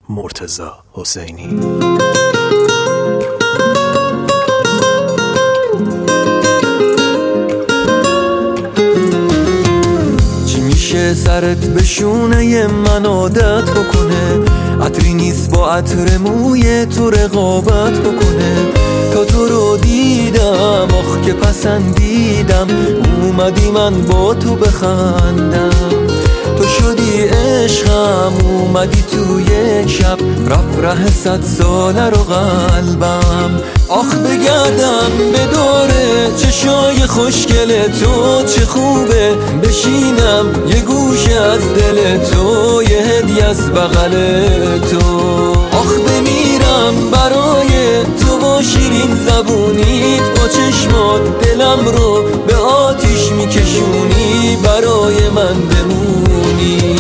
مرتضی حسینی. چی میشه سرت به شونه من عادت بکنه؟ عطری نیست با عطر موی تو رقابت بکنه. تا تو رو دیدم آخ که پسندیدم، اومدی من با تو بخندم. تو شدی عشقم، اومدی تو یک شب، رفت ره 100 ساله رو قلبم. آخ بگردم به دوره چشای خوشگل تو، چه خوبه بشینم یه گوشه از دل تو، یه هدیه از بغل تو. آخ بمیرم برای تو با شیرین زبونیت، با چشمات دلم رو به آتیش میکشونی، برای من بمونی.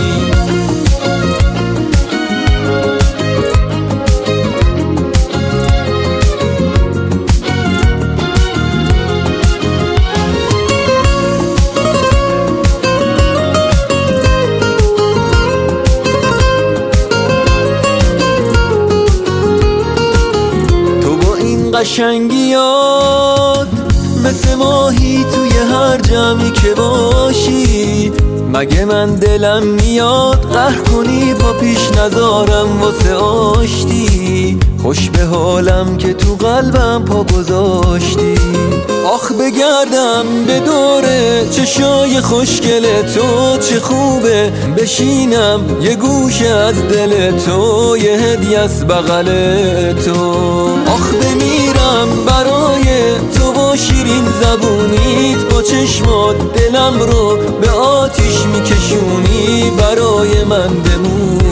قشنگیات مثل ماهی توی هر جمعی که باشی، مگه من دلم میاد قهر کنی پا پیش نذارم واسه آشتی. خوش به حالم که تو قلبم پا گذاشتی. آخ بگردم به دوره چشای خوشگل تو، چه خوبه بشینم یه گوشه از دل تو، یه هدیه از بغل تو. آخ بمیرم برای تو با شیرین زبونیت، با چشمات دلم رو به آتیش میکشونی، برای من بمون.